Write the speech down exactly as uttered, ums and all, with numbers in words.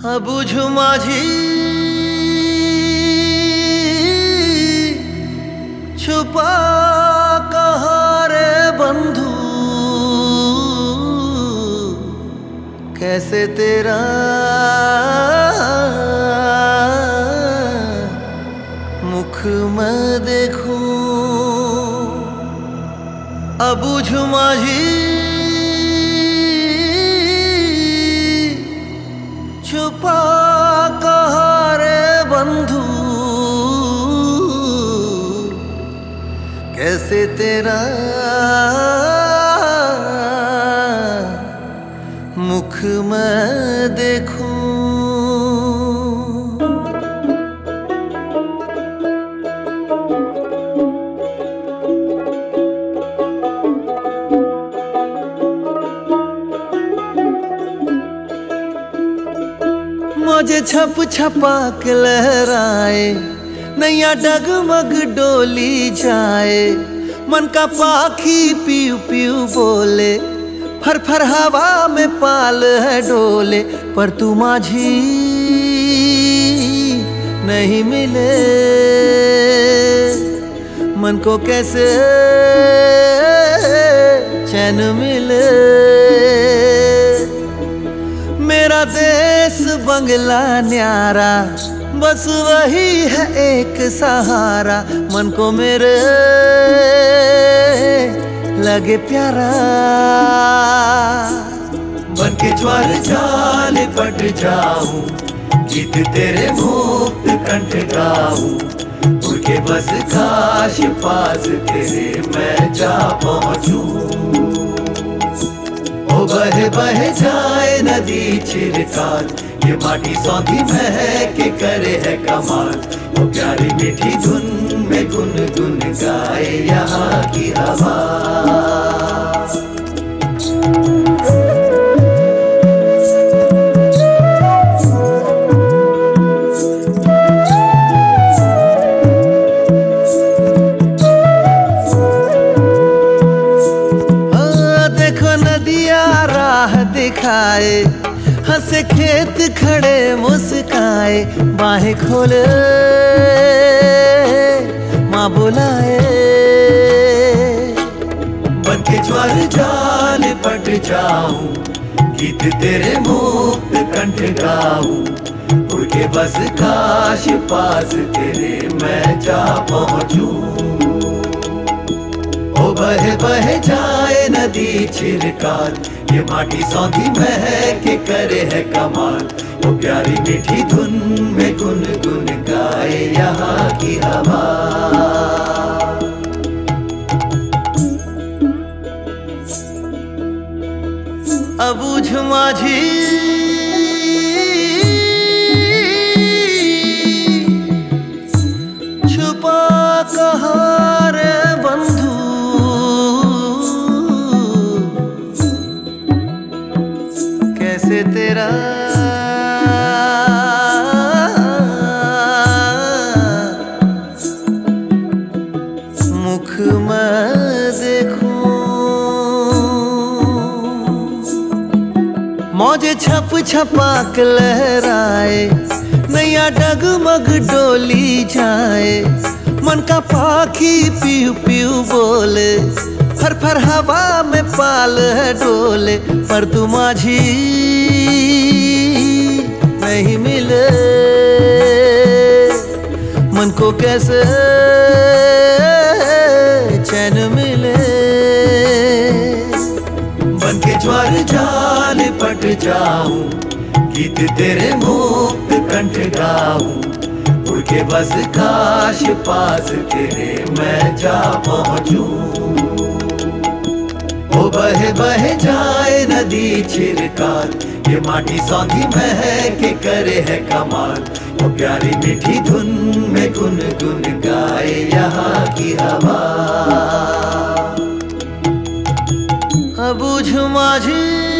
अबुझ माझी छुपा कहाँ रे बंधु, कैसे तेरा मुख मैं देखूं। अबुझ माझी छुपा कहाँ रे बंधु, कैसे तेरा मुख मैं देखूं। मौजे छप छपा के लहराए, नैया डगमग डोली जाए, मन का पाखी पीऊ पीऊ बोले, फर फर हवा में पाल है डोले। पर तू माझी नहीं मिले, मन को कैसे चैन मिले। मेरा देश बंगला न्यारा, बस वही है एक सहारा, मन को मेरे लगे प्यारा। बन के ज्वार जाल पट जाऊं, गीत तेरे मुक्त कंठ गाऊं, उड़ के बस काश पास तेरे मैं जा पहुंचूं। ओ बहे बहे जाए नदी चिरकाल, ये माटी सौंधी महक के करे है कमाल। वो प्यारी मीठी धुन में गुन गुन गाए यहाँ की हवा। दिखाए हंसे खेत खड़े मुस्काए, बाहें खोले माँ बुलाए। बन के ज्वार जाल पट जाऊं, गीत तेरे मुक्त कंठ गाऊं, उड़ के बस काश पास तेरे मैं जा पहुंचूं। ओ बहे बहे जाए नदी चिरकाल, ये माटी सौंधी महक के करे है कमाल। वो प्यारी मीठी धुन में गुन गुन गाए यहाँ की हवा। अबुझ माझी छुपा कहाँ रे बंधु, कैसे तेरा मुख मैं देखूं। मौजे छप छपाक लहराए, नैया डगमग डोली जाए, मन का पाखी पीऊ पीऊ बोले, फर फर हवा में पाल है डोले। पर तू माझी नहीं मिले, मन को कैसे चैन मिले। बन के ज्वार जाल पट जाऊं, गीत तेरे मुक्त कंठ गाऊं, उड़ के बस काश पास तेरे मैं जा पहुंचूं। ओ बहे बहे जाए नदी चिरकाल, ये माटी सौंधी महक के करे है कमाल। वो प्यारी मीठी धुन में गुन गुन गाए यहाँ की हवा। अबुझ माझी